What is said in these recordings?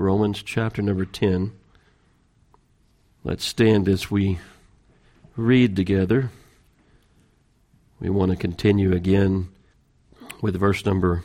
Romans chapter number 10. Let's stand as we read together. We want to continue again with verse number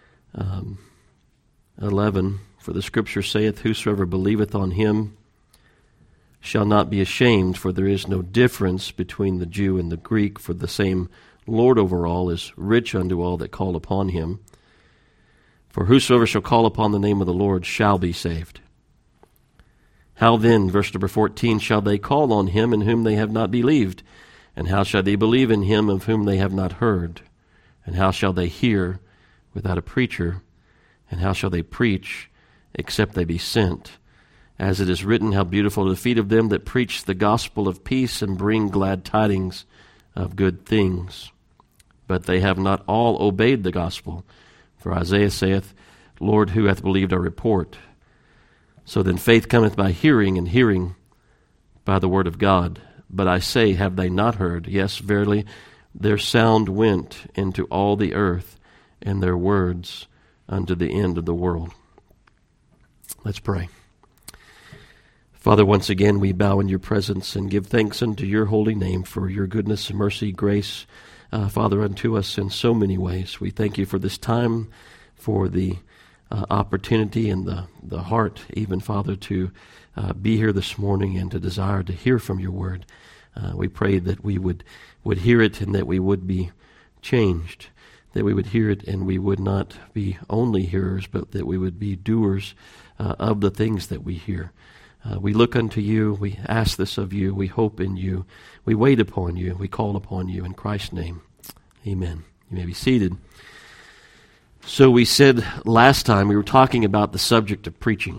11. For the Scripture saith, Whosoever believeth on him shall not be ashamed, for there is no difference between the Jew and the Greek, for the same Lord over all is rich unto all that call upon him. For whosoever shall call upon the name of the Lord shall be saved. How then, verse number 14, shall they call on him in whom they have not believed? And how shall they believe in him of whom they have not heard? And how shall they hear without a preacher? And how shall they preach except they be sent? As it is written, how beautiful are the feet of them that preach the gospel of peace and bring glad tidings of good things. But they have not all obeyed the gospel. For Isaiah saith, Lord, who hath believed our report? So then faith cometh by hearing, and hearing by the word of God. But I say, have they not heard? Yes, verily, their sound went into all the earth, and their words unto the end of the world. Let's pray. Father, once again we bow in your presence and give thanks unto your holy name for your goodness, mercy, grace, Father, unto us in so many ways. We thank you for this time, for the opportunity and the heart, even, Father, to be here this morning and to desire to hear from your word. We pray that we would hear it and that we would be changed, that we would hear it and we would not be only hearers, but that we would be doers of the things that we hear. We look unto you, we ask this of you, we hope in you, we wait upon you, we call upon you in Christ's name. Amen. You may be seated. So we said last time we were talking about the subject of preaching.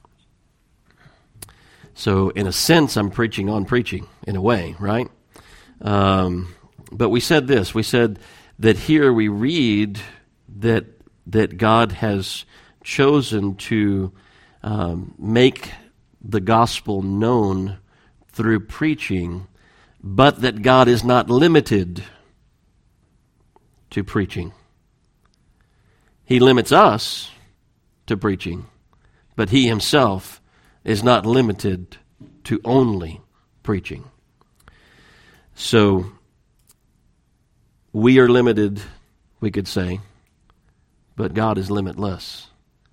So in a sense, I'm preaching on preaching, in a way, right? But we said this. We said that here we read that God has chosen to make the gospel known through preaching, but that God is not limited to preaching. He limits us to preaching, but he himself is not limited to only preaching. So we are limited, we could say, but God is limitless.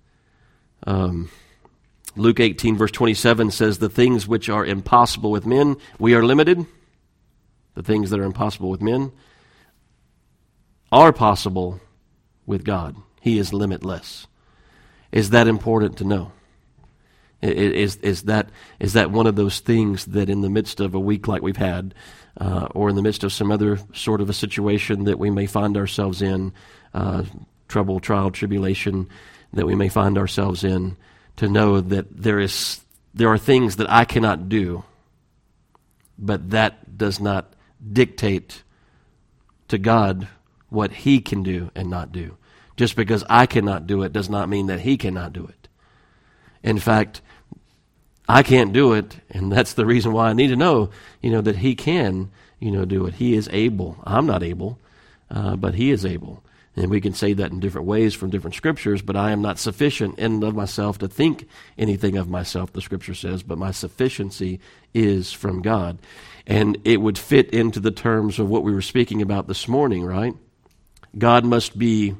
Luke 18 verse 27 says, the things which are impossible with men, we are limited. The things that are impossible with men are possible with God. He is limitless. Is that important to know? Is that one of those things that in the midst of a week like we've had, or in the midst of some other sort of a situation that we may find ourselves in, trouble, trial, tribulation that we may find ourselves in, to know that there are things that I cannot do, but that does not dictate to God what he can do and not do. Just because I cannot do it does not mean that he cannot do it. In fact, I can't do it, and that's the reason why I need to know, that he can, do it. He is able. I'm not able, but he is able. And we can say that in different ways from different scriptures, but I am not sufficient in and of myself to think anything of myself, the scripture says, but my sufficiency is from God. And it would fit into the terms of what we were speaking about this morning, right? God must be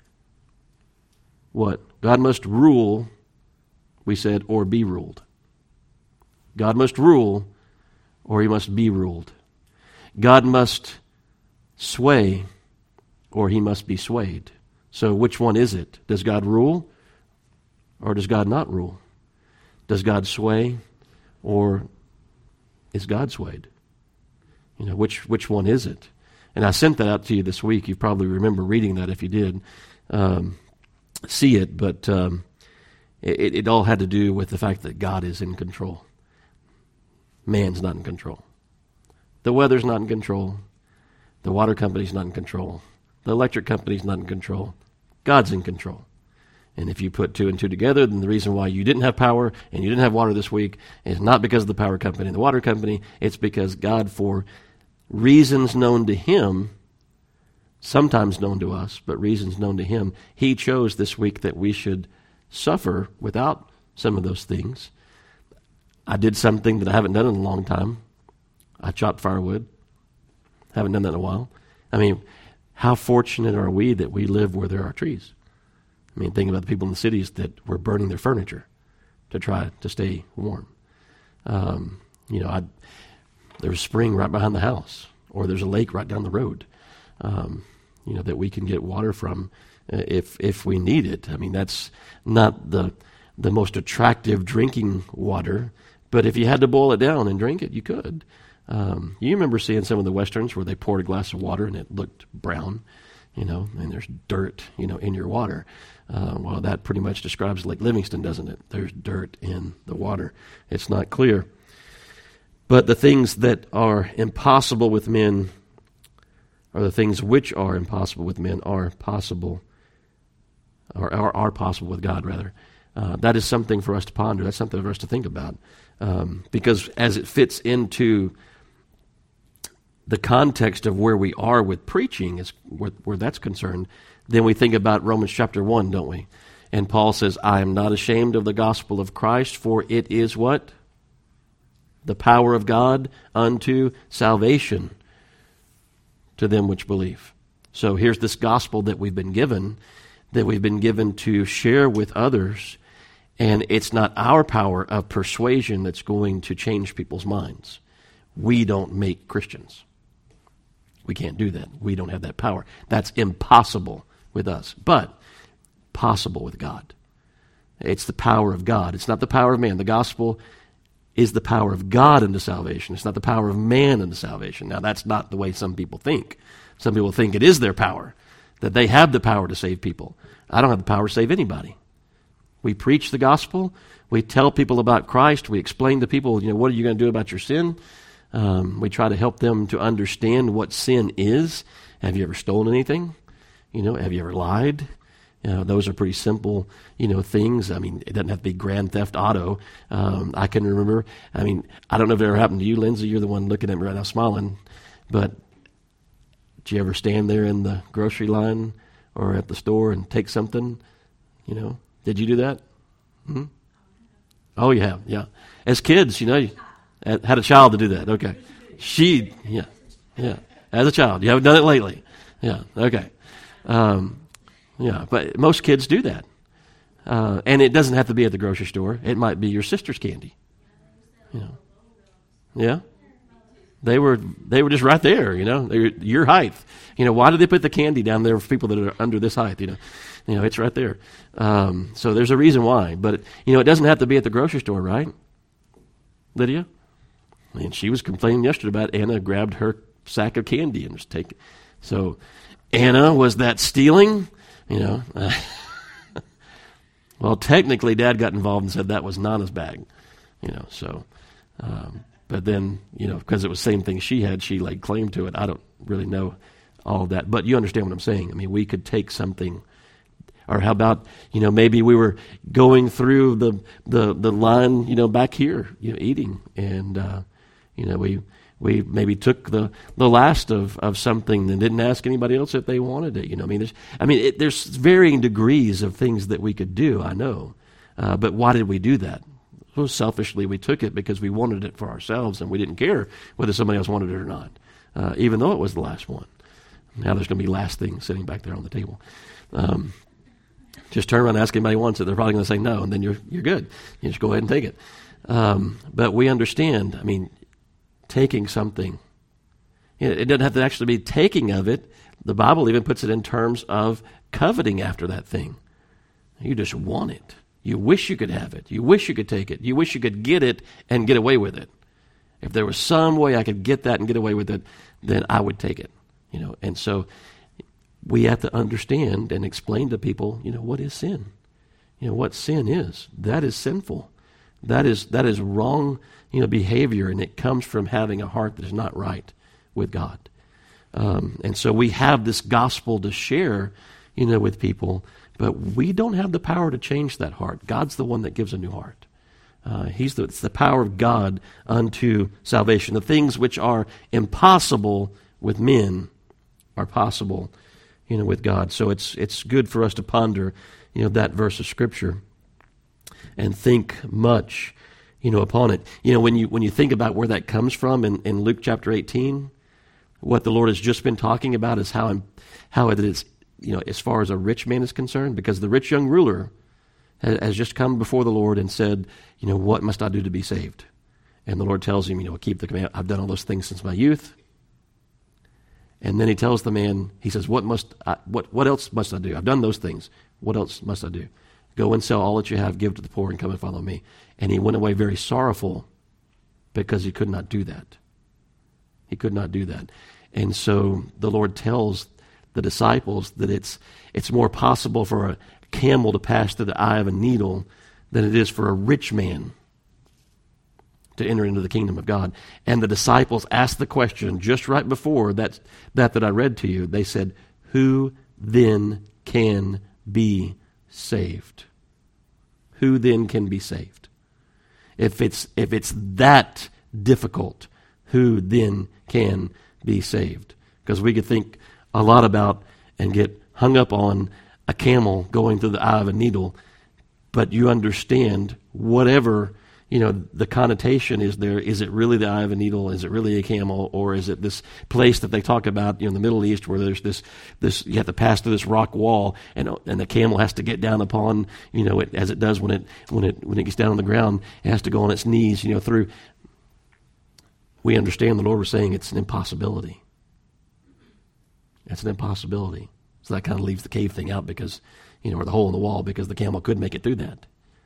what? God must rule, we said, or be ruled. God must rule, or he must be ruled. God must sway, or he must be swayed. So which one is it? Does God rule, or does God not rule? Does God sway, or is God swayed? Which one is it? And I sent that out to you this week. You probably remember reading that if you did see it, but it all had to do with the fact that God is in control. Man's not in control. The weather's not in control. The water company's not in control. The electric company's not in control. God's in control. And if you put two and two together, then the reason why you didn't have power and you didn't have water this week is not because of the power company and the water company. It's because God, for reasons known to him, sometimes known to us, but reasons known to him, he chose this week that we should suffer without some of those things. I did something that I haven't done in a long time. I chopped firewood. Haven't done that in a while. I mean, how fortunate are we that we live where there are trees? I mean, think about the people in the cities that were burning their furniture to try to stay warm. There's a spring right behind the house, or there's a lake right down the road, that we can get water from if we need it. I mean, that's not the most attractive drinking water, but if you had to boil it down and drink it, you could. You remember seeing some of the Westerns where they poured a glass of water and it looked brown, and there's dirt, in your water. Well, that pretty much describes Lake Livingston, doesn't it? There's dirt in the water. It's not clear. But the things that are impossible with men, or the things which are impossible with men, are possible, or are possible with God, rather. That is something for us to ponder. That's something for us to think about. Because as it fits into the context of where we are with preaching, is where that's concerned, then we think about Romans chapter 1, don't we? And Paul says, I am not ashamed of the gospel of Christ, for it is what? The power of God unto salvation to them which believe. So here's this gospel that we've been given to share with others, and it's not our power of persuasion that's going to change people's minds. We don't make Christians. We can't do that. We don't have that power. That's impossible with us, but possible with God. It's the power of God. It's not the power of man. The gospel is the power of God unto salvation. It's not the power of man unto salvation. Now, that's not the way some people think. Some people think it is their power, that they have the power to save people. I don't have the power to save anybody. We preach the gospel. We tell people about Christ. We explain to people, what are you going to do about your sin? We try to help them to understand what sin is. Have you ever stolen anything? Have you ever lied? Those are pretty simple, things. I mean, it doesn't have to be Grand Theft Auto. I can remember, I don't know if it ever happened to you, Lindsay. You're the one looking at me right now smiling. But did you ever stand there in the grocery line or at the store and take something? Did you do that? Hmm? Oh, you have, yeah. As kids, you had a child to do that. Okay. Yeah. As a child. You haven't done it lately. Yeah, okay. But most kids do that. And it doesn't have to be at the grocery store. It might be your sister's candy. Yeah? They were just right there, They're your height. Why do they put the candy down there for people that are under this height, it's right there. So there's a reason why. But, it doesn't have to be at the grocery store, right? Lydia? And she was complaining yesterday about Anna grabbed her sack of candy and was taking. So Anna, was that stealing? Well, technically, Dad got involved and said that was Nana's bag. But then, because it was the same thing she had, she laid claim to it. I don't really know all of that. But you understand what I'm saying. I mean, we could take something. Or how about, maybe we were going through the line, back here, eating. And, we maybe took the last of something and didn't ask anybody else if they wanted it. There's varying degrees of things that we could do, I know. But why did we do that? Well, selfishly, we took it because we wanted it for ourselves, and we didn't care whether somebody else wanted it or not, even though it was the last one. Now there's going to be last things sitting back there on the table. Just turn around and ask anybody who wants it. They're probably going to say no, and then you're good. You just go ahead and take it. But we understand, taking something. It doesn't have to actually be taking of it. The Bible even puts it in terms of coveting after that thing. You just want it. You wish you could have it. You wish you could take it. You wish you could get it and get away with it. If there was some way I could get that and get away with it, then I would take it. And so we have to understand and explain to people, what is sin? What sin is. That is sinful. That is wrong, behavior, and it comes from having a heart that is not right with God. And so we have this gospel to share, with people, but we don't have the power to change that heart. God's the one that gives a new heart. It's the power of God unto salvation. The things which are impossible with men are possible, with God. So it's good for us to ponder, that verse of Scripture. and think much, upon it. When you think about where that comes from in Luke chapter 18, what the Lord has just been talking about is how it is, as far as a rich man is concerned, because the rich young ruler has just come before the Lord and said, what must I do to be saved? And the Lord tells him, keep the command. I've done all those things since my youth. And then he tells the man, he says, what else must I do? I've done those things. What else must I do? Go and sell all that you have, give to the poor, and come and follow me. And he went away very sorrowful because he could not do that. He could not do that. And so the Lord tells the disciples that it's more possible for a camel to pass through the eye of a needle than it is for a rich man to enter into the kingdom of God. And the disciples asked the question just right before that I read to you. They said, who then can be saved? Who then can be saved? If it's that difficult, who then can be saved? Because we could think a lot about and get hung up on a camel going through the eye of a needle, but you understand whatever the connotation is there. Is it really the eye of a needle? Is it really a camel? Or is it this place that they talk about in the Middle East where there's this you have to pass through this rock wall and the camel has to get down upon, it, as it does when it gets down on the ground, it has to go on its knees, through. We understand the Lord was saying it's an impossibility. It's an impossibility. So that kind of leaves the cave thing out because, or the hole in the wall, because the camel could make it through that.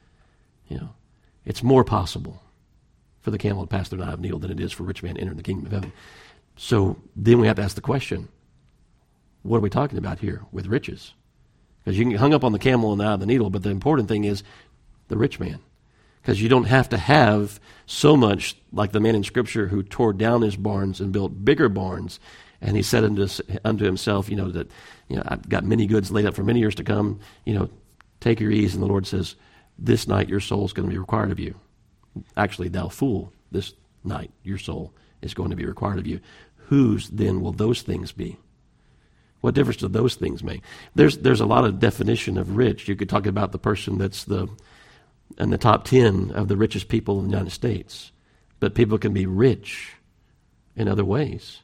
It's more possible for the camel to pass through the eye of a needle than it is for a rich man to enter the kingdom of heaven. So then we have to ask the question, what are we talking about here with riches? Because you can get hung up on the camel and the eye of the needle, but the important thing is the rich man. Because you don't have to have so much like the man in Scripture who tore down his barns and built bigger barns. And he said unto himself, that I've got many goods laid up for many years to come. Take your ease. And the Lord says, this night your soul is going to be required of you. Actually, thou fool, this night your soul is going to be required of you. Whose then will those things be? What difference do those things make? There's a lot of definition of rich. You could talk about the person that's in the top 10 of the richest people in the United States. But people can be rich in other ways.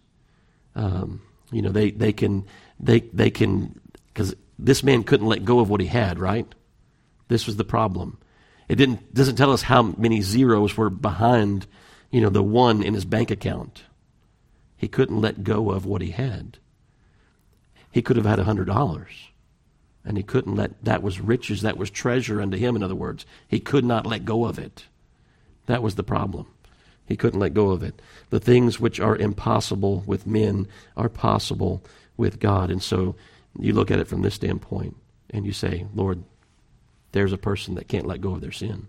They can, because this man couldn't let go of what he had, right? This was the problem. It doesn't tell us how many zeros were behind, the one in his bank account. He couldn't let go of what he had. He could have had $100, and he couldn't that was riches, that was treasure unto him, in other words. He could not let go of it. That was the problem. He couldn't let go of it. The things which are impossible with men are possible with God. And so you look at it from this standpoint, and you say, Lord, there's a person that can't let go of their sin.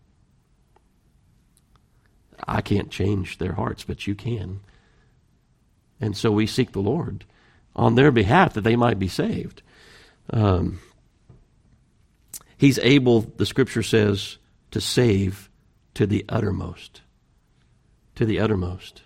I can't change their hearts, but you can. And so we seek the Lord on their behalf that they might be saved. He's able, the Scripture says, to save to the uttermost. To the uttermost.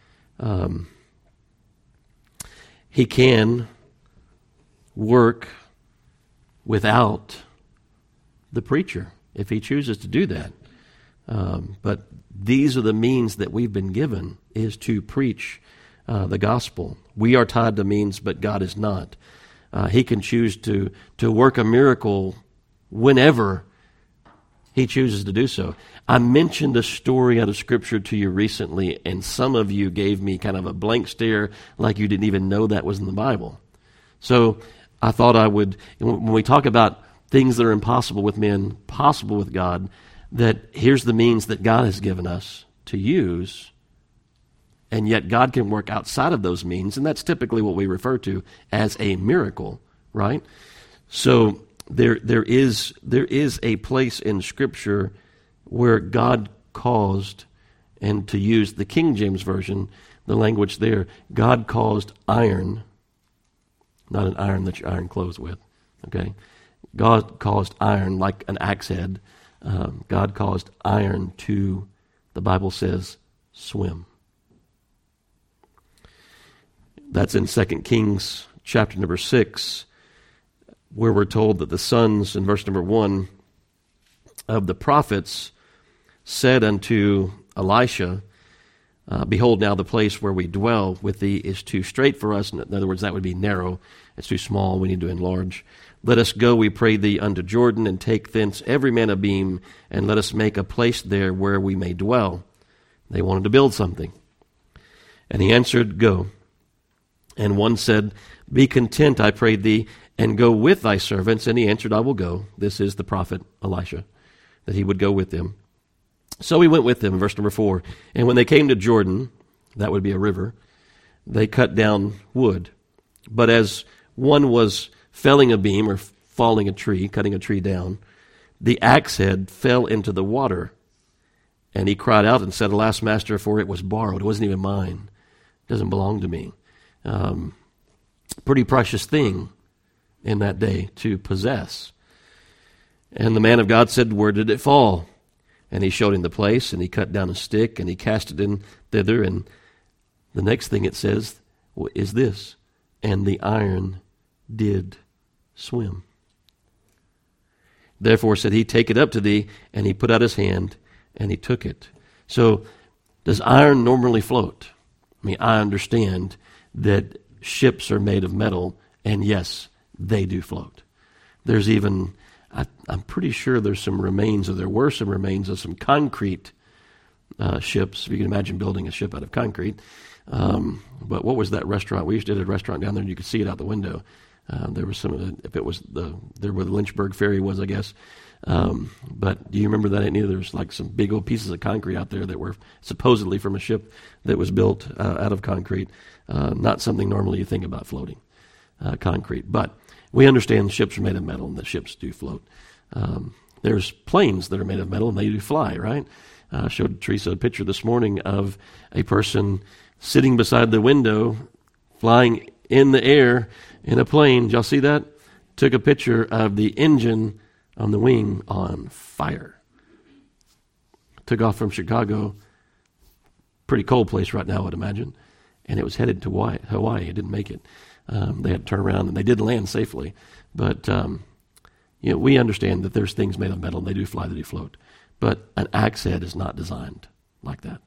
He can work without the preacher if he chooses to do that. But these are the means that we've been given, is to preach the gospel. We are tied to means, but God is not. He can choose to work a miracle whenever he chooses to do so. I mentioned a story out of Scripture to you recently, and some of you gave me kind of a blank stare like you didn't even know that was in the Bible. So I thought I would, when we talk about things that are impossible with men, possible with God, that here's the means that God has given us to use, and yet God can work outside of those means, and that's typically what we refer to as a miracle, right? So there is a place in Scripture where God caused, and to use the King James Version, the language there, God caused iron, not an iron that you iron clothes with, okay? God caused iron like an axe head. God caused iron to, the Bible says, swim. That's in 2 Kings chapter number 6, where we're told that the sons, in verse number 1, of the prophets said unto Elisha, behold, now the place where we dwell with thee is too strait for us. In other words, that would be narrow. It's too small. We need to enlarge. Let us go, we pray thee, unto Jordan, and take thence every man a beam, and let us make a place there where we may dwell. They wanted to build something. And he answered, go. And one said, be content, I pray thee, and go with thy servants. And he answered, I will go. This is the prophet Elisha, that he would go with them. So he went with them, verse number 4. And when they came to Jordan, that would be a river, they cut down wood. But as one was felling a beam or falling a tree, cutting a tree down, the axe head fell into the water. And he cried out and said, alas, master, for it was borrowed. It wasn't even mine. It doesn't belong to me. Pretty precious thing in that day to possess. And the man of God said, where did it fall? And he showed him the place, and he cut down a stick, and he cast it in thither. And the next thing it says is this, and the iron did swim. Therefore said he, take it up to thee, and he put out his hand, and he took it. So does iron normally float? I mean, I understand that ships are made of metal, and yes, they do float. There's even, I'm pretty sure there were some remains of some concrete ships. If you can imagine building a ship out of concrete. But what was that restaurant? We used to have a restaurant down there, and you could see it out the window. There was some of the, if it was there where the Lynchburg ferry was, I guess. But do you remember that? Neither. There was like some big old pieces of concrete out there that were supposedly from a ship that was built out of concrete. Not something normally you think about floating, concrete. But we understand ships are made of metal and that ships do float. There's planes that are made of metal and they do fly, right? I showed Teresa a picture this morning of a person sitting beside the window, flying in the air in a plane. Did y'all see that? Took a picture of the engine on the wing on fire. Took off from Chicago, pretty cold place right now, I would imagine, and it was headed to Hawaii. It didn't make it. They had to turn around, and they did land safely. But we understand that there's things made of metal, and they do fly, they do float. But an axe head is not designed like that.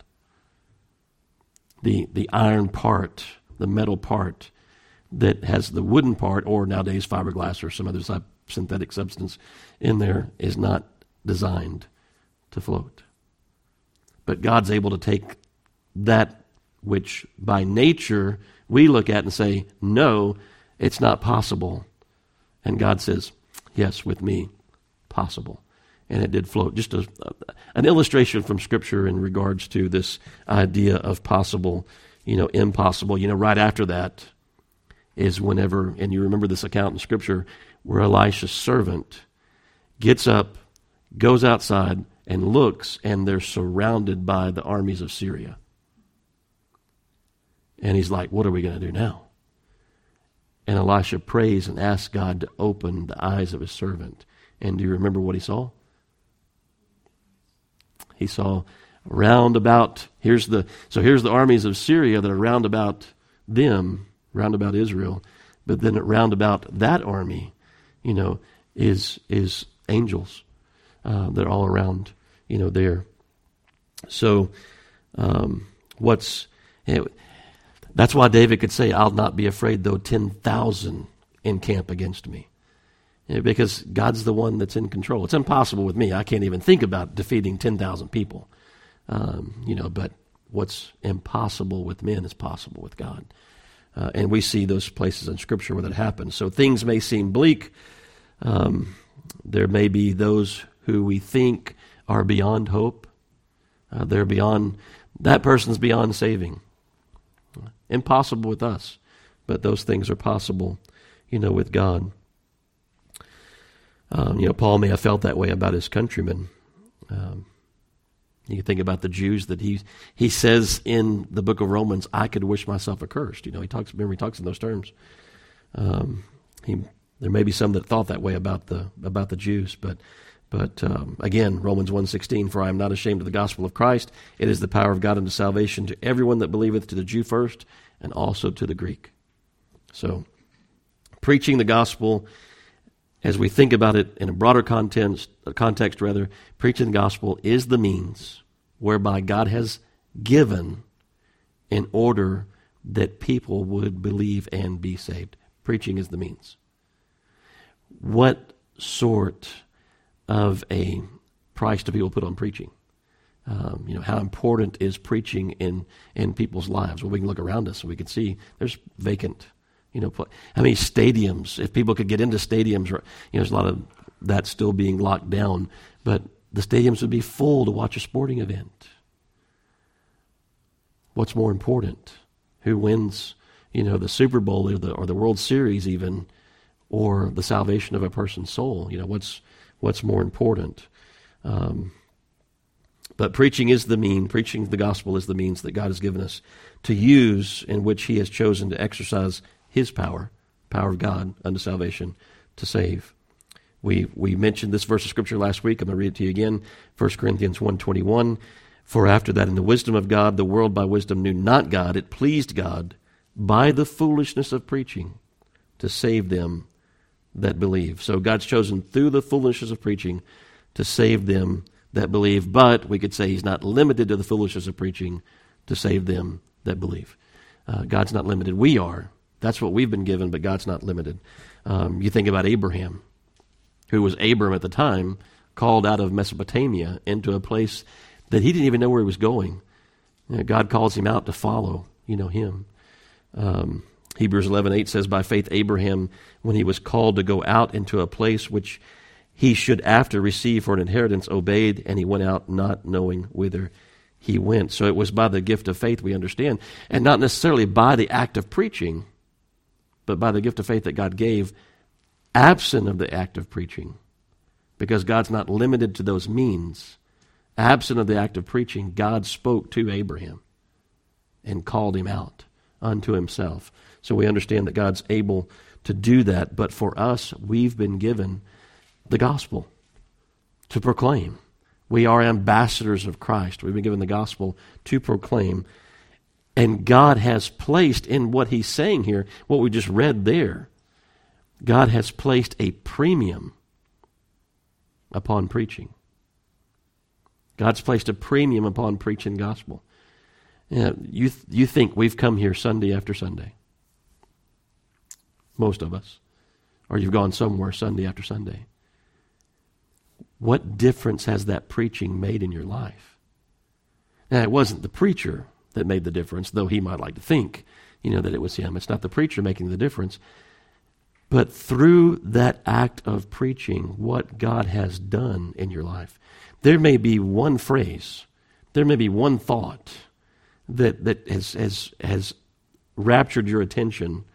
The iron part, the metal part that has the wooden part, or nowadays fiberglass or some other synthetic substance in there, is not designed to float. But God's able to take that which by nature we look at and say, no, it's not possible. And God says, yes, with me, possible. And it did float. Just an illustration from Scripture in regards to this idea of possible, impossible. Right after that is whenever, and you remember this account in Scripture, where Elisha's servant gets up, goes outside, and looks, and they're surrounded by the armies of Syria. And he's like, what are we going to do now? And Elisha prays and asks God to open the eyes of his servant. And do you remember what he saw? He saw round about, here's the armies of Syria that are round about them, round about Israel, but then round about that army, is angels. They're all around, there. So, that's why David could say, I'll not be afraid though 10,000 encamp against me. Because God's the one that's in control. It's impossible with me. I can't even think about defeating 10,000 people. But what's impossible with men is possible with God. And we see those places in Scripture where that happens. So things may seem bleak. There may be those who we think are beyond hope. They're beyond, that person's beyond saving. Impossible with us, but those things are possible, with God. Paul may have felt that way about his countrymen. You think about the Jews that he says in the book of Romans, I could wish myself accursed. He talks in those terms. There may be some that thought that way about the Jews, but again, Romans 1:16, for I am not ashamed of the gospel of Christ. It is the power of God unto salvation to everyone that believeth, to the Jew first, and also to the Greek. So, preaching the gospel as we think about it in a broader context, preaching the gospel is the means whereby God has given in order that people would believe and be saved. Preaching is the means. What sort of a price do people put on preaching? How important is preaching in people's lives? Well, we can look around us and we can see there's vacant. How many stadiums? If people could get into stadiums, there's a lot of that still being locked down, but the stadiums would be full to watch a sporting event. What's more important? Who wins, the Super Bowl or the World Series even, or the salvation of a person's soul? What's more important? But preaching is the mean. Preaching the gospel is the means that God has given us to use, in which He has chosen to exercise His power of God unto salvation, to save. We mentioned this verse of Scripture last week. I'm going to read it to you again. 1 Corinthians 1:21. For after that, in the wisdom of God, the world by wisdom knew not God. It pleased God by the foolishness of preaching to save them that believe. So God's chosen through the foolishness of preaching to save them that believe. But we could say He's not limited to the foolishness of preaching to save them that believe. God's not limited. We are. That's what we've been given, but God's not limited. You think about Abraham, who was Abram at the time, called out of Mesopotamia into a place that he didn't even know where he was going. God calls him out to follow, him. Hebrews 11:8 says, by faith Abraham, when he was called to go out into a place which he should after receive for an inheritance, obeyed, and he went out not knowing whither he went. So it was by the gift of faith, we understand, and not necessarily by the act of preaching, but by the gift of faith that God gave, absent of the act of preaching, because God's not limited to those means. Absent of the act of preaching, God spoke to Abraham and called him out unto Himself. So we understand that God's able to do that, but for us, we've been given the gospel to proclaim. We are ambassadors of Christ. We've been given the gospel to proclaim. And God has placed in what He's saying here, what we just read there, God has placed a premium upon preaching. God's placed a premium upon preaching gospel. You think we've come here Sunday after Sunday. Most of us. Or you've gone somewhere Sunday after Sunday. What difference has that preaching made in your life? Now, it wasn't the preacher that made the difference, though he might like to think, that it was him. It's not the preacher making the difference. But through that act of preaching, what God has done in your life, there may be one phrase, there may be one thought that has raptured your attention,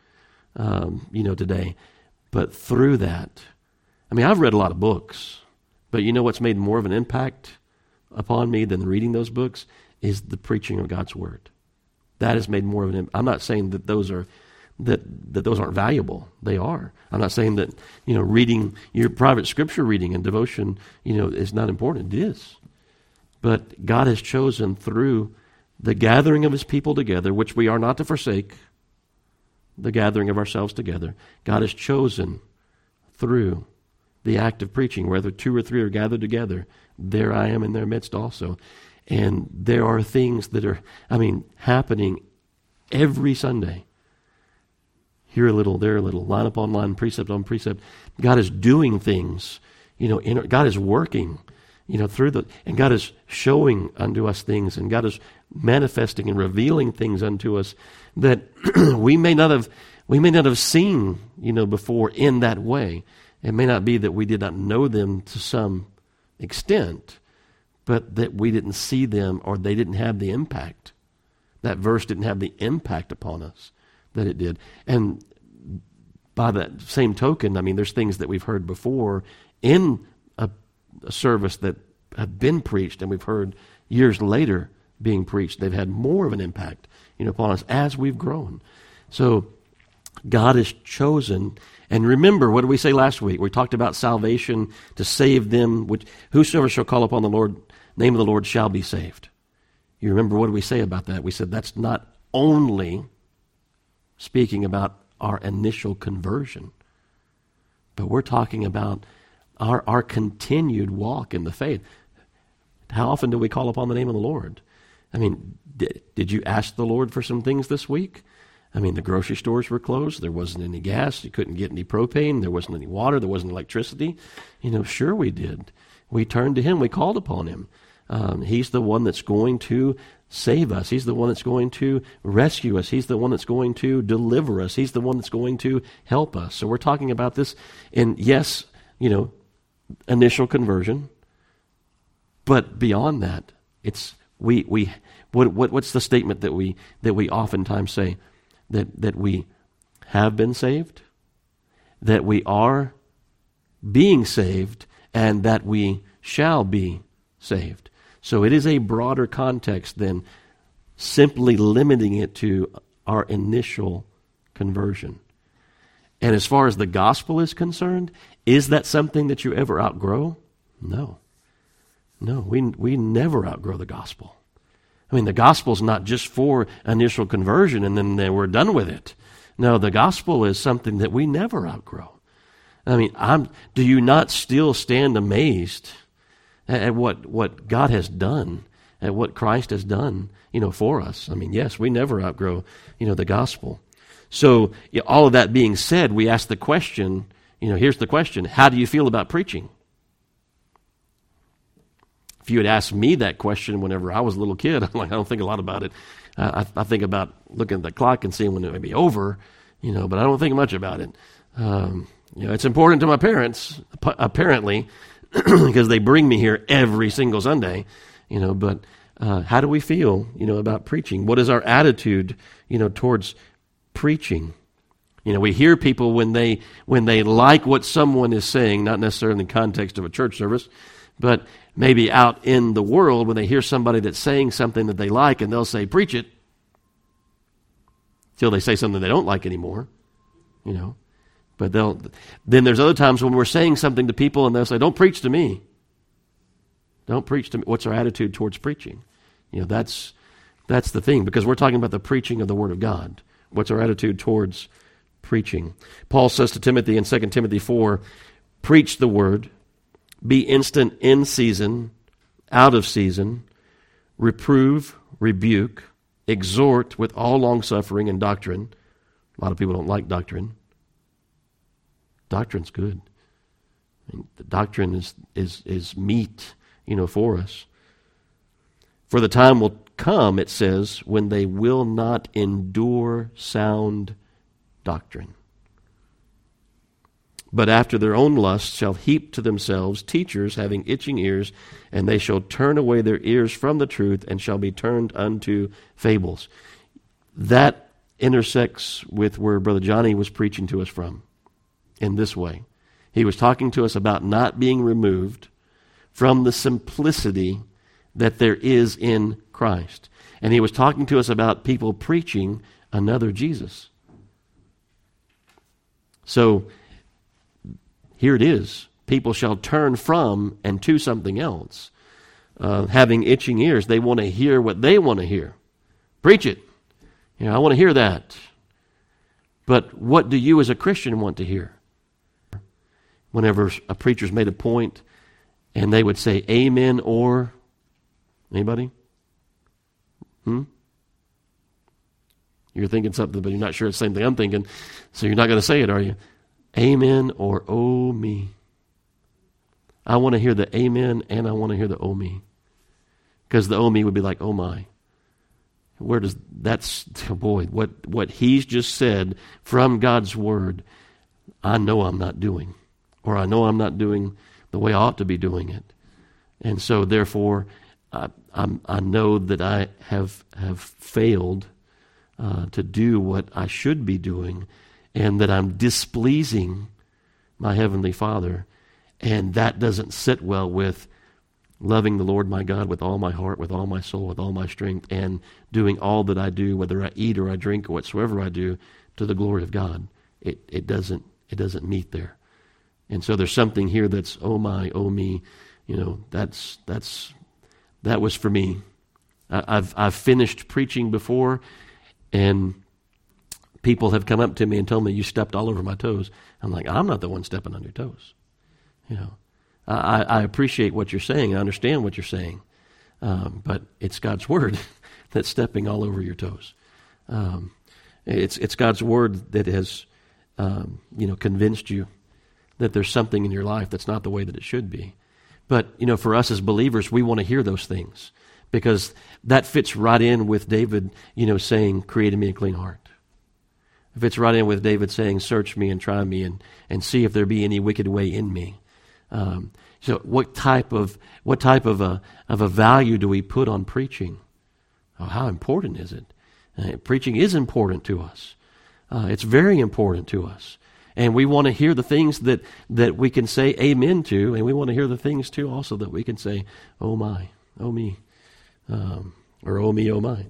today. But through that, I've read a lot of books, but you know what's made more of an impact upon me than reading those books is the preaching of God's Word. That has made more of an impact. I'm not saying that those are that those aren't valuable. They are. I'm not saying that reading your private Scripture reading and devotion is not important. It is. But God has chosen through the gathering of His people together, which we are not to forsake, the gathering of ourselves together. God has chosen through the act of preaching, whether 2 or 3 are gathered together, there I am in their midst also. And there are things that are, happening every Sunday. Here a little, there a little, line upon line, precept on precept. God is doing things, God is working, through and God is showing unto us things, and God is manifesting and revealing things unto us that we may not have seen, before in that way. It may not be that we did not know them to some extent, but that we didn't see them or they didn't have the impact. That verse didn't have the impact upon us that it did. And by that same token, there's things that we've heard before in a service that have been preached and we've heard years later being preached. They've had more of an impact, upon us as we've grown. So God has chosen, and remember, what did we say last week? We talked about salvation to save them, which whosoever shall call upon the Lord, name of the Lord shall be saved. You remember what did we say about that? We said that's not only speaking about our initial conversion, But we're talking about our continued walk in the faith. How often do we call upon the name of the Lord? I mean, did you ask the Lord for some things this week? I mean, the grocery stores were closed. There wasn't any gas. You couldn't get any propane. There wasn't any water. There wasn't electricity. Sure we did. We turned to him. We called upon him. He's the one that's going to save us. He's the one that's going to rescue us. He's the one that's going to deliver us. He's the one that's going to help us. So we're talking about this in, yes, initial conversion. But beyond that, it's what's the statement that we oftentimes say? That we have been saved, that we are being saved, and that we shall be saved. So it is a broader context than simply limiting it to our initial conversion. And as far as the gospel is concerned, is that something that you ever outgrow? No, we never outgrow the gospel. I mean, the gospel's not just for initial conversion and then we're done with it. No, the gospel is something that we never outgrow. I mean, do you not still stand amazed at what God has done, at what Christ has done, for us? I mean, yes, we never outgrow, the gospel. So, all of that being said, we ask the question, here's the question: how do you feel about preaching? If you had asked me that question whenever I was a little kid, I'm like, I don't think a lot about it. I think about looking at the clock and seeing when it may be over, but I don't think much about it. It's important to my parents, apparently, because they bring me here every single Sunday, but how do we feel, about preaching? What is our attitude, towards preaching? We hear people when they like what someone is saying, not necessarily in the context of a church service, but maybe out in the world when they hear somebody that's saying something that they like, and they'll say, preach it, till they say something they don't like anymore, But then there's other times when we're saying something to people and they'll say, don't preach to me. Don't preach to me. What's our attitude towards preaching? That's the thing, because we're talking about the preaching of the Word of God. What's our attitude towards preaching? Paul says to Timothy in 2 Timothy 4, preach the Word, be instant in season, out of season, reprove, rebuke, exhort with all longsuffering and doctrine. A lot of people don't like doctrine. Doctrine's good. I mean, the doctrine is meat, for us. For the time will come, it says, when they will not endure sound doctrine, but after their own lusts shall heap to themselves teachers having itching ears, and they shall turn away their ears from the truth and shall be turned unto fables. That intersects with where Brother Johnny was preaching to us from in this way. He was talking to us about not being removed from the simplicity that there is in Christ. And he was talking to us about people preaching another Jesus. So, here it is. People shall turn from and to something else. Having itching ears, they want to hear what they want to hear. Preach it. I want to hear that. But what do you as a Christian want to hear? Whenever a preacher's made a point and they would say amen or, anybody? You're thinking something, but you're not sure it's the same thing I'm thinking, so you're not going to say it, are you? Amen or oh me. I want to hear the amen and I want to hear the oh me. Because the oh me would be like, oh my. Where does, what he's just said from God's word, I know I'm not doing. Or I know I'm not doing the way I ought to be doing it. And so therefore, I know that I have failed to do what I should be doing, and that I'm displeasing my Heavenly Father, and that doesn't sit well with loving the Lord my God with all my heart, with all my soul, with all my strength, and doing all that I do, whether I eat or I drink or whatsoever I do, to the glory of God. It doesn't meet there. And so there's something here that's oh my, oh me, that was for me. I've finished preaching before, and People have come up to me and told me, you stepped all over my toes. I'm like, I'm not the one stepping on your toes. You know, I appreciate what you're saying. I understand what you're saying. But it's God's word that's stepping all over your toes. It's God's word that has, convinced you that there's something in your life that's not the way that it should be. But, for us as believers, we want to hear those things because that fits right in with David, saying, create in me a clean heart. It fits right in with David saying, search me and try me and see if there be any wicked way in me. So what type of a value do we put on preaching? Oh, how important is it? Preaching is important to us. It's very important to us. And we want to hear the things that we can say amen to, and we want to hear the things too also that we can say, oh my, oh me, or oh me, oh my.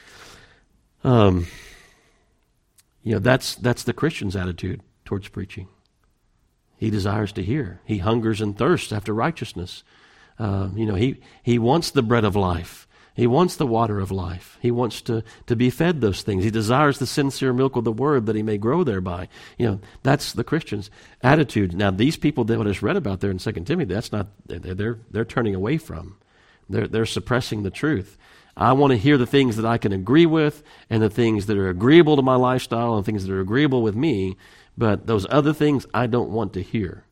That's the Christian's attitude towards preaching. He desires to hear. He hungers and thirsts after righteousness. He wants the bread of life. He wants the water of life. He wants to be fed those things. He desires the sincere milk of the word that he may grow thereby. That's the Christian's attitude. Now, these people that I just read about there in 2 Timothy, that's not, they're turning away from. They're suppressing the truth. I want to hear the things that I can agree with and the things that are agreeable to my lifestyle and things that are agreeable with me, but those other things I don't want to hear.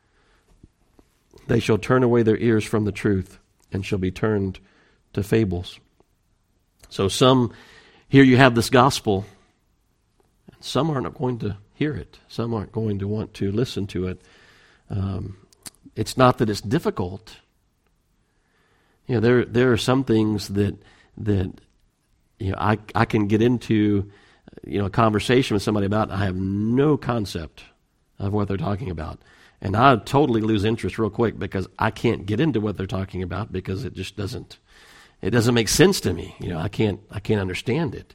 They shall turn away their ears from the truth and shall be turned to fables. So here you have this gospel, and some aren't going to hear it. Some aren't going to want to listen to it. It's not that it's difficult. There are some things that I can get into a conversation with somebody about, and I have no concept of what they're talking about. And I totally lose interest real quick because I can't get into what they're talking about because it just doesn't make sense to me. I can't understand it.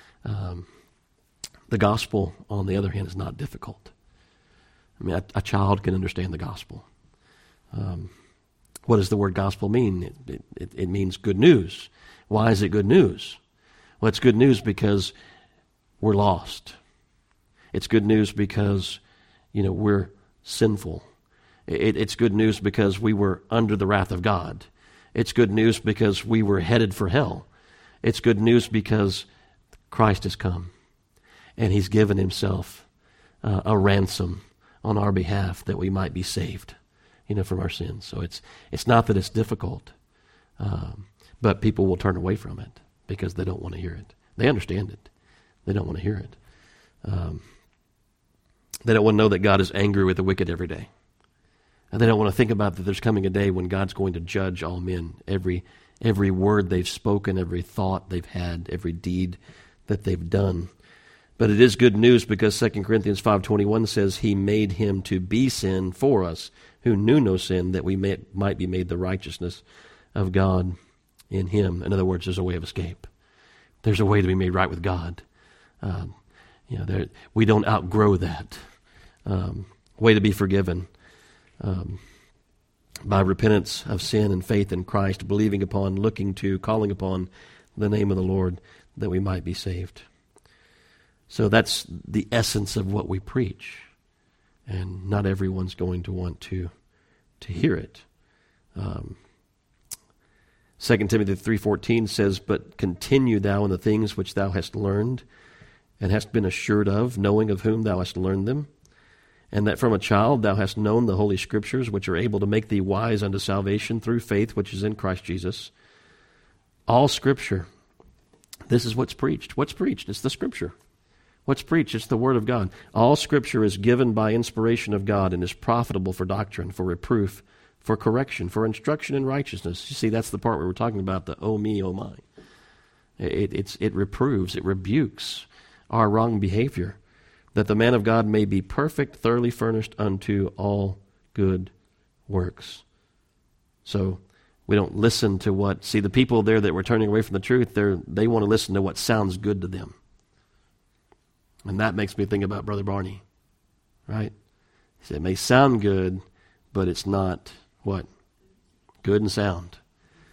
The gospel, on the other hand, is not difficult. I mean, a child can understand the gospel. What does the word gospel mean? It means good news. Why is it good news? Well, it's good news because we're lost. It's good news because, we're sinful. It's good news because we were under the wrath of God. It's good news because we were headed for hell. It's good news because Christ has come and he's given himself a ransom on our behalf that we might be saved, from our sins. So it's not that it's difficult, but people will turn away from it because they don't want to hear it. They understand it. They don't want to hear it. They don't want to know that God is angry with the wicked every day. And they don't want to think about that there's coming a day when God's going to judge all men. Every word they've spoken, every thought they've had, every deed that they've done. But it is good news because 2 Corinthians 5:21 says, he made him to be sin for us, who knew no sin, that we might be made the righteousness of God in him. In other words, there's a way of escape. There's a way to be made right with God. We don't outgrow that. Way to be forgiven by repentance of sin and faith in Christ, believing upon, looking to, calling upon the name of the Lord, that we might be saved. So that's the essence of what we preach. And not everyone's going to want to hear it. 2 Timothy 3:14 says, but continue thou in the things which thou hast learned and hast been assured of, knowing of whom thou hast learned them, and that from a child thou hast known the Holy Scriptures, which are able to make thee wise unto salvation through faith which is in Christ Jesus. All Scripture, this is what's preached. What's preached? It's the Scripture. What's preached? It's the Word of God. All Scripture is given by inspiration of God and is profitable for doctrine, for reproof, for correction, for instruction in righteousness. You see, that's the part where we're talking about the oh me, oh my. It reproves, it rebukes our wrong behavior, that the man of God may be perfect, thoroughly furnished unto all good works. So we don't listen to the people there that were turning away from the truth, they want to listen to what sounds good to them. And that makes me think about Brother Barney, right? He said, it may sound good, but it's not what? Good and sound.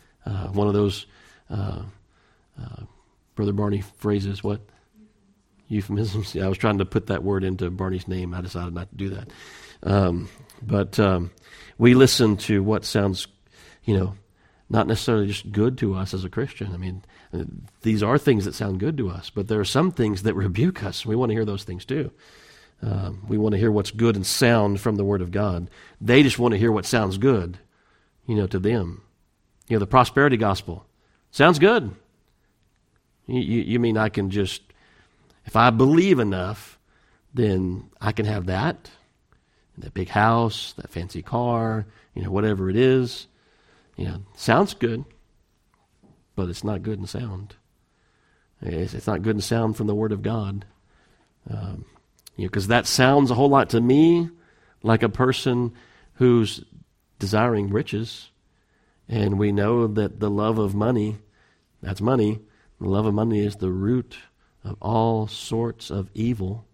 One of those Brother Barney phrases, what? Euphemisms. Yeah, I was trying to put that word into Barney's name. I decided not to do that. But we listen to what sounds, not necessarily just good to us as a Christian. I mean, these are things that sound good to us, but there are some things that rebuke us. We want to hear those things too. We want to hear what's good and sound from the Word of God. They just want to hear what sounds good, to them. The prosperity gospel sounds good. You mean I can just, if I believe enough, then I can have that big house, that fancy car, whatever it is. Sounds good, but it's not good and sound. It's not good and sound from the Word of God. Because that sounds a whole lot to me like a person who's desiring riches. And we know that the love of money, that's money. The love of money is the root of all sorts of evil.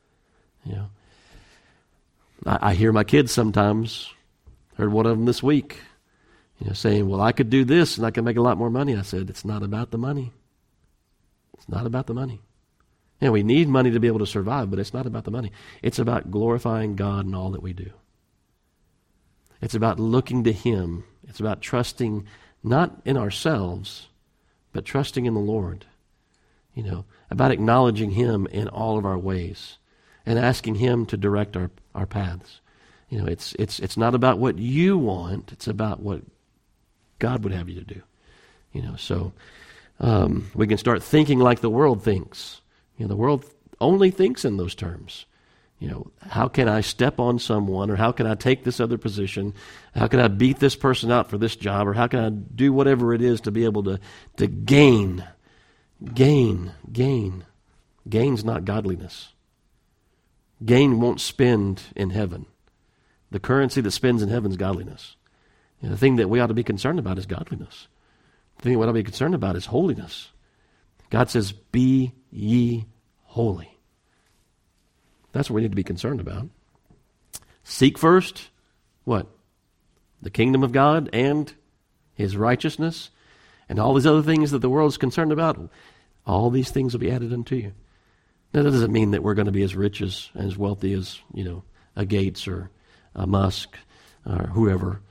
I hear my kids sometimes, heard one of them this week, saying, well, I could do this and I could make a lot more money. I said, it's not about the money. It's not about the money. We need money to be able to survive, but it's not about the money. It's about glorifying God in all that we do. It's about looking to Him. It's about trusting not in ourselves, but trusting in the Lord. About acknowledging Him in all of our ways and asking Him to direct our paths. It's not about what you want. It's about what God would have you to do. So we can start thinking like the world thinks. The world only thinks in those terms. How can I step on someone, or how can I take this other position? How can I beat this person out for this job, or how can I do whatever it is to be able to gain? Gain's not godliness. Gain won't spend in heaven. The currency that spends in heaven is godliness. The thing that we ought to be concerned about is godliness. The thing we ought to be concerned about is holiness. God says, be ye holy. That's what we need to be concerned about. Seek first, what? The kingdom of God and His righteousness, and all these other things that the world is concerned about. All these things will be added unto you. Now, that doesn't mean that we're going to be as rich as wealthy as, a Gates or a Musk or whoever,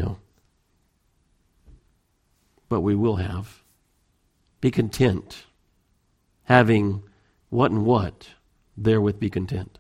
But we will have. Be content. Having what and what, therewith be content.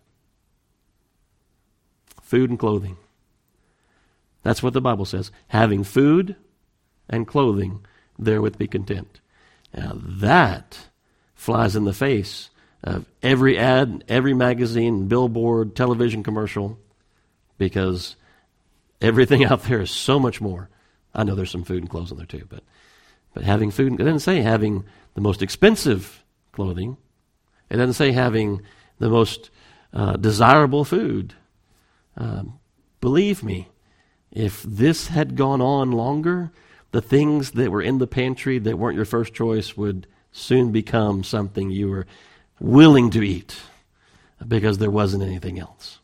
Food and clothing. That's what the Bible says. Having food and clothing, therewith be content. Now that flies in the face of every ad, every magazine, billboard, television commercial, because everything out there is so much more. I know there's some food and clothes in there too, but having food, it doesn't say having the most expensive clothing. It doesn't say having the most desirable food. Believe me, if this had gone on longer, the things that were in the pantry that weren't your first choice would soon become something you were willing to eat because there wasn't anything else.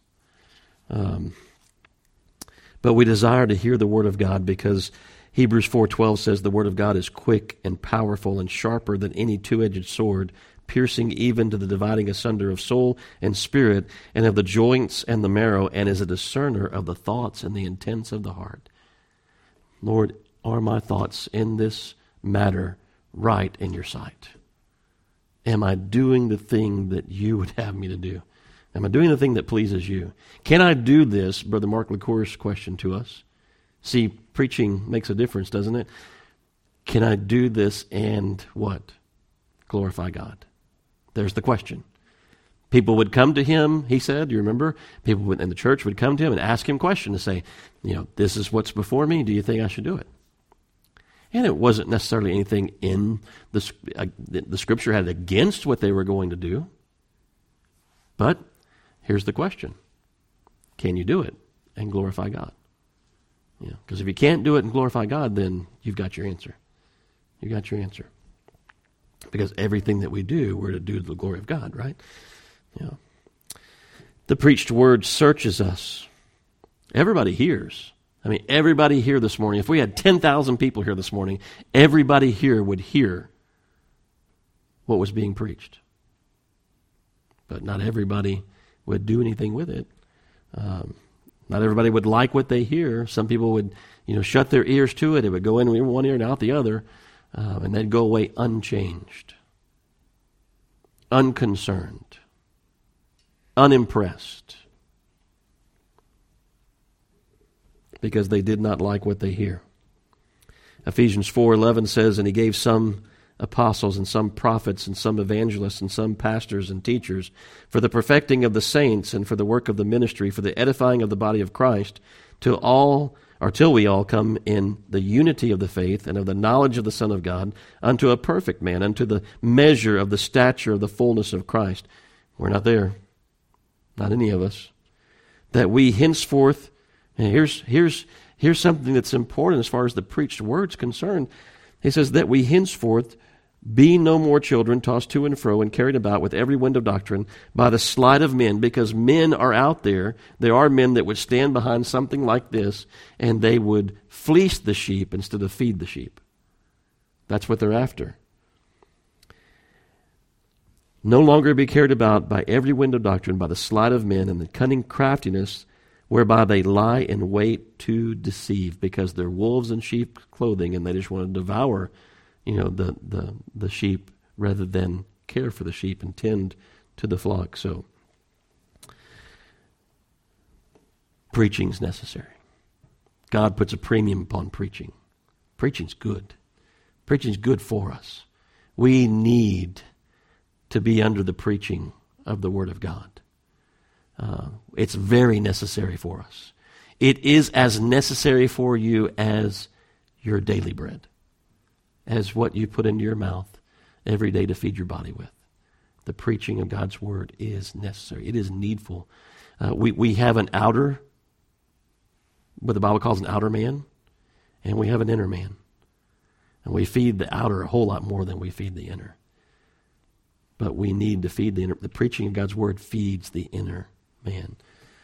But we desire to hear the Word of God because Hebrews 4:12 says the Word of God is quick and powerful and sharper than any two-edged sword, piercing even to the dividing asunder of soul and spirit and of the joints and the marrow, and is a discerner of the thoughts and the intents of the heart. Lord, are my thoughts in this matter right in your sight? Am I doing the thing that you would have me to do? Am I doing the thing that pleases you? Can I do this? Brother Mark LaCour's question to us. See, preaching makes a difference, doesn't it? Can I do this and what? Glorify God. There's the question. People would come to him, he said, you remember? People in the church would come to him and ask him questions to say, this is what's before me. Do you think I should do it? And it wasn't necessarily anything in the Scripture had against what they were going to do. But here's the question. Can you do it and glorify God? Because if you can't do it and glorify God, then you've got your answer. You've got your answer. Because everything that we do, we're to do to the glory of God, right? The preached word searches us. Everybody hears. Everybody here this morning, if we had 10,000 people here this morning, everybody here would hear what was being preached. but not everybody would do anything with it. Not everybody would like what they hear. Some people would, shut their ears to it. It would go in one ear and out the other, and they'd go away unchanged, unconcerned, unimpressed, because they did not like what they hear. Ephesians 4:11 says, "And he gave some apostles and some prophets and some evangelists and some pastors and teachers for the perfecting of the saints and for the work of the ministry, for the edifying of the body of Christ, till we all come in the unity of the faith and of the knowledge of the Son of God, unto a perfect man, unto the measure of the stature of the fullness of Christ." We're not there. Not any of us. "That we henceforth," and here's something that's important as far as the preached word's concerned. He says, "that we henceforth be no more children, tossed to and fro and carried about with every wind of doctrine by the sleight of men," because men are out there. There are men that would stand behind something like this, and they would fleece the sheep instead of feed the sheep. That's what they're after. "No longer be carried about by every wind of doctrine, by the sleight of men and the cunning craftiness, whereby they lie in wait to deceive," because they're wolves in sheep clothing, and they just want to devour the sheep rather than care for the sheep and tend to the flock. So preaching's necessary. God puts a premium upon preaching. Preaching's good. Preaching's good for us. We need to be under the preaching of the Word of God. It's very necessary for us. It is as necessary for you as your daily bread, as what you put into your mouth every day to feed your body with. The preaching of God's Word is necessary. It is needful. We have an outer, what the Bible calls an outer man, and we have an inner man. And we feed the outer a whole lot more than we feed the inner. But we need to feed the inner. The preaching of God's Word feeds the inner man.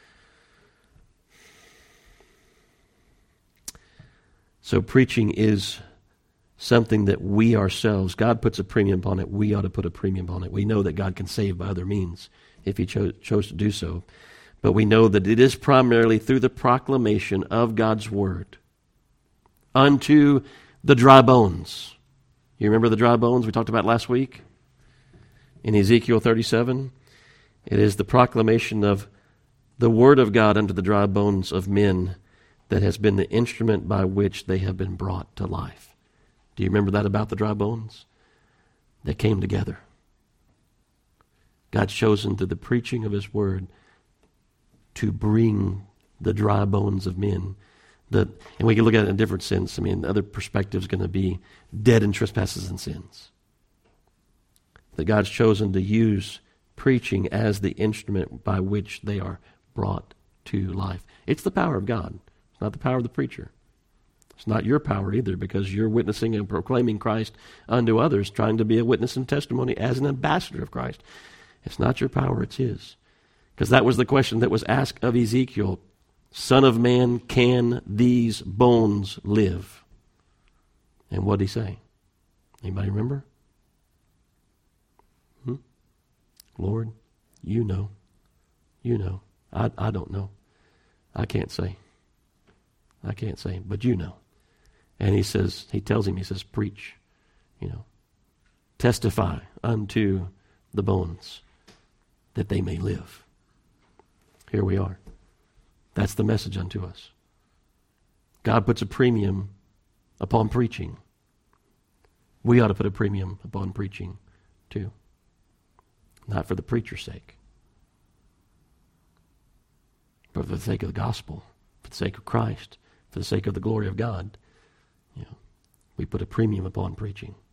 So preaching is something that we ourselves, God puts a premium upon it. We ought to put a premium on it. We know that God can save by other means if He chose to do so. But we know that it is primarily through the proclamation of God's Word unto the dry bones. You remember the dry bones we talked about last week? In Ezekiel 37, it is the proclamation of the Word of God unto the dry bones of men that has been the instrument by which they have been brought to life. Do you remember that about the dry bones? They came together. God's chosen through the preaching of His Word to bring the dry bones of men. And we can look at it in a different sense. The other perspective is going to be dead in trespasses and sins. That God's chosen to use preaching as the instrument by which they are brought to life. It's the power of God. It's not the power of the preacher. It's not your power either, because you're witnessing and proclaiming Christ unto others, trying to be a witness and testimony as an ambassador of Christ. It's not your power, it's His. Because that was the question that was asked of Ezekiel. Son of man, can these bones live? And what did he say? Anybody remember? Lord, you know. You know. I don't know. I can't say. But you know. And he tells him, preach, testify unto the bones that they may live. Here we are. That's the message unto us. God puts a premium upon preaching. We ought to put a premium upon preaching too. Not for the preacher's sake, but for the sake of the gospel, for the sake of Christ, for the sake of the glory of God. We put a premium upon preaching.